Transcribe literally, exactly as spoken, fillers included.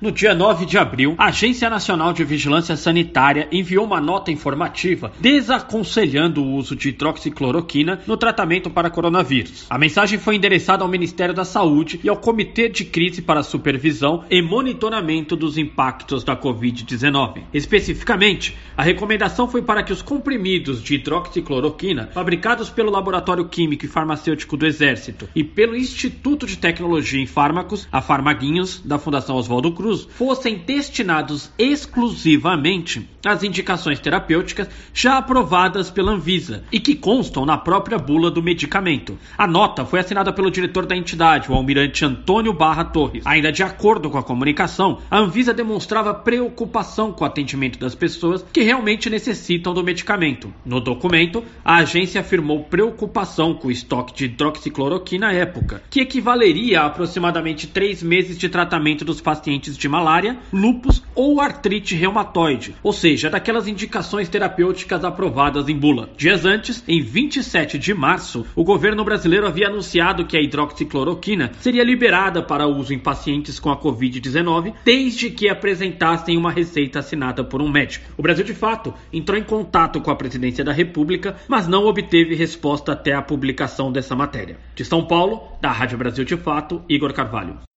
No dia nove de abril, a Agência Nacional de Vigilância Sanitária enviou uma nota informativa desaconselhando o uso de hidroxicloroquina no tratamento para coronavírus. A mensagem foi endereçada ao Ministério da Saúde e ao Comitê de Crise para a Supervisão e Monitoramento dos Impactos da covid dezenove. Especificamente, a recomendação foi para que os comprimidos de hidroxicloroquina fabricados pelo Laboratório Químico e Farmacêutico do Exército e pelo Instituto de Tecnologia em Fármacos, a Farmaguinhos, da Fundação Oswaldo Cruz, fossem destinados exclusivamente às indicações terapêuticas já aprovadas pela Anvisa e que constam na própria bula do medicamento. A nota foi assinada pelo diretor da entidade, o almirante Antônio Barra Torres. Ainda de acordo com a comunicação, a Anvisa demonstrava preocupação com o atendimento das pessoas que realmente necessitam do medicamento. No documento, a agência afirmou preocupação com o estoque de hidroxicloroquina à época, que equivaleria a aproximadamente três meses de tratamento dos pacientes de malária, lúpus ou artrite reumatoide, ou seja, daquelas indicações terapêuticas aprovadas em bula. Dias antes, em vinte e sete de março, o governo brasileiro havia anunciado que a hidroxicloroquina seria liberada para uso em pacientes com a covid dezenove, desde que apresentassem uma receita assinada por um médico. O Brasil, de fato, entrou em contato com a Presidência da República, mas não obteve resposta até a publicação dessa matéria. De São Paulo, da Rádio Brasil de Fato, Igor Carvalho.